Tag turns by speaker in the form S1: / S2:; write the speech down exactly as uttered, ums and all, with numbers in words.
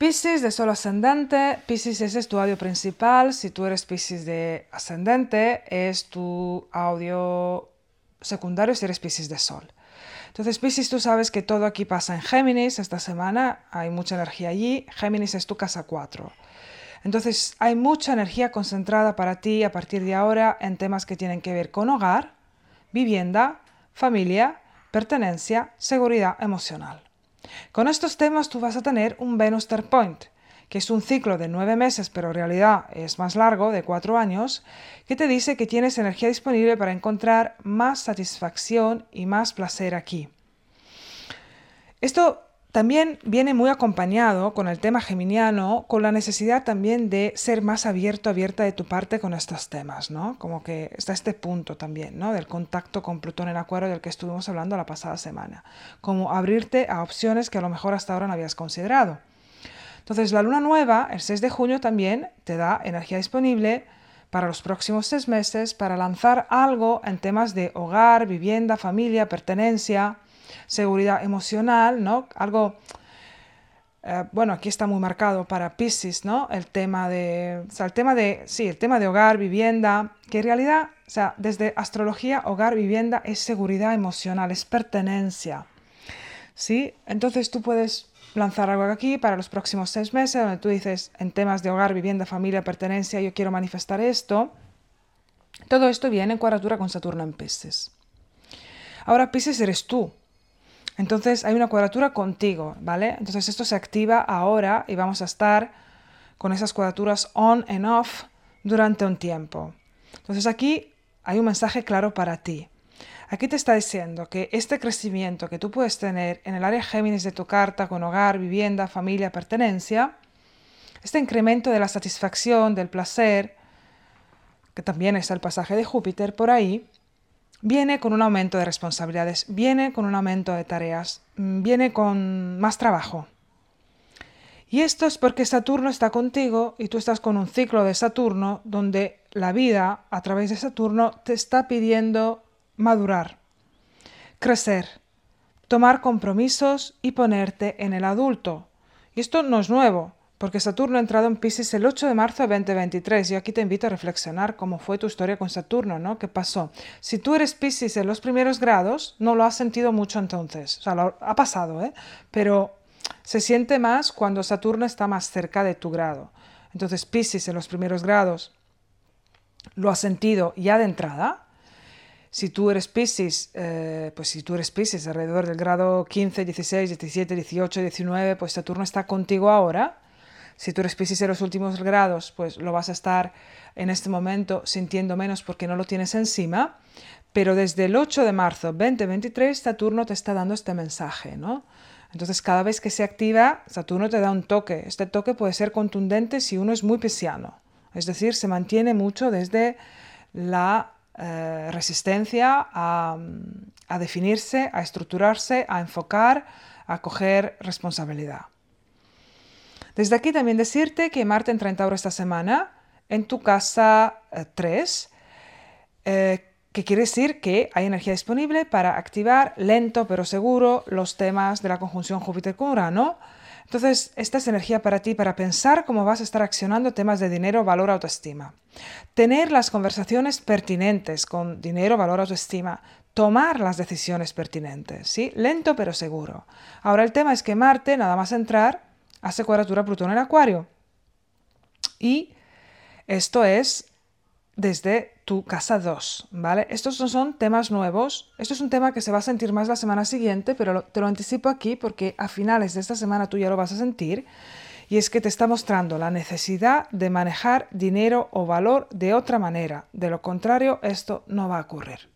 S1: Piscis de Sol ascendente. Piscis es tu audio principal. Si tú eres Piscis de ascendente, es tu audio secundario si eres Piscis de Sol. Entonces, Piscis, tú sabes que todo aquí pasa en Géminis. Esta semana hay mucha energía allí. Géminis es tu casa cuatro. Entonces, hay mucha energía concentrada para ti a partir de ahora en temas que tienen que ver con hogar, vivienda, familia, pertenencia, seguridad emocional. Con estos temas tú vas a tener un Venus Turn Point, que es un ciclo de nueve meses, pero en realidad es más largo, de cuatro años, que te dice que tienes energía disponible para encontrar más satisfacción y más placer aquí. Esto también viene muy acompañado con el tema geminiano, con la necesidad también de ser más abierto, abierta de tu parte con estos temas, ¿no? Como que está este punto también, ¿no? Del contacto con Plutón en Acuario del que estuvimos hablando la pasada semana. Como abrirte a opciones que a lo mejor hasta ahora no habías considerado. Entonces, la luna nueva, el seis de junio, también te da energía disponible para los próximos seis meses para lanzar algo en temas de hogar, vivienda, familia, pertenencia, seguridad emocional, ¿no? Algo, eh, bueno, aquí está muy marcado para Piscis, ¿no? El tema de, o sea, el tema de, sí, el tema de hogar, vivienda, que en realidad, o sea, desde astrología, hogar, vivienda es seguridad emocional, es pertenencia, ¿sí? Entonces tú puedes lanzar algo aquí para los próximos seis meses, donde tú dices, en temas de hogar, vivienda, familia, pertenencia, yo quiero manifestar esto. Todo esto viene en cuadratura con Saturno en Piscis. Ahora Piscis eres tú. Entonces hay una cuadratura contigo, ¿vale? Entonces esto se activa ahora y vamos a estar con esas cuadraturas on and off durante un tiempo. Entonces aquí hay un mensaje claro para ti. Aquí te está diciendo que este crecimiento que tú puedes tener en el área Géminis de tu carta con hogar, vivienda, familia, pertenencia, este incremento de la satisfacción, del placer, que también está el pasaje de Júpiter por ahí, viene con un aumento de responsabilidades, viene con un aumento de tareas, viene con más trabajo. Y esto es porque Saturno está contigo y tú estás con un ciclo de Saturno donde la vida, a través de Saturno, te está pidiendo madurar, crecer, tomar compromisos y ponerte en el adulto. Y esto no es nuevo, porque Saturno ha entrado en Piscis el ocho de marzo de veinte veintitrés. Y aquí te invito a reflexionar cómo fue tu historia con Saturno, ¿no? ¿Qué pasó? Si tú eres Piscis en los primeros grados, no lo has sentido mucho entonces. O sea, lo ha pasado, ¿eh? Pero se siente más cuando Saturno está más cerca de tu grado. Entonces, Piscis en los primeros grados lo has sentido ya de entrada. Si tú eres Piscis, eh, pues si tú eres Piscis alrededor del grado quince, dieciséis, diecisiete, dieciocho, diecinueve, pues Saturno está contigo ahora. Si tú eres Piscis en los últimos grados, pues lo vas a estar en este momento sintiendo menos porque no lo tienes encima. Pero desde el ocho de marzo de veinte veintitrés, Saturno te está dando este mensaje, ¿no? Entonces, cada vez que se activa, Saturno te da un toque. Este toque puede ser contundente si uno es muy pisciano. Es decir, se mantiene mucho desde la eh, resistencia a, a definirse, a estructurarse, a enfocar, a coger responsabilidad. Desde aquí también decirte que Marte entra en Tauro esta semana en tu casa eh, tres, eh, que quiere decir que hay energía disponible para activar lento pero seguro los temas de la conjunción Júpiter con Urano. Entonces, esta es energía para ti, para pensar cómo vas a estar accionando temas de dinero, valor, autoestima. Tener las conversaciones pertinentes con dinero, valor, autoestima. Tomar las decisiones pertinentes, ¿sí? Lento pero seguro. Ahora el tema es que Marte, nada más entrar, hace cuadratura Plutón en Acuario. Y esto es desde tu casa dos, ¿vale? Estos no son temas nuevos. Esto es un tema que se va a sentir más la semana siguiente, pero lo, te lo anticipo aquí porque a finales de esta semana tú ya lo vas a sentir. Y es que te está mostrando la necesidad de manejar dinero o valor de otra manera. De lo contrario, esto no va a ocurrir.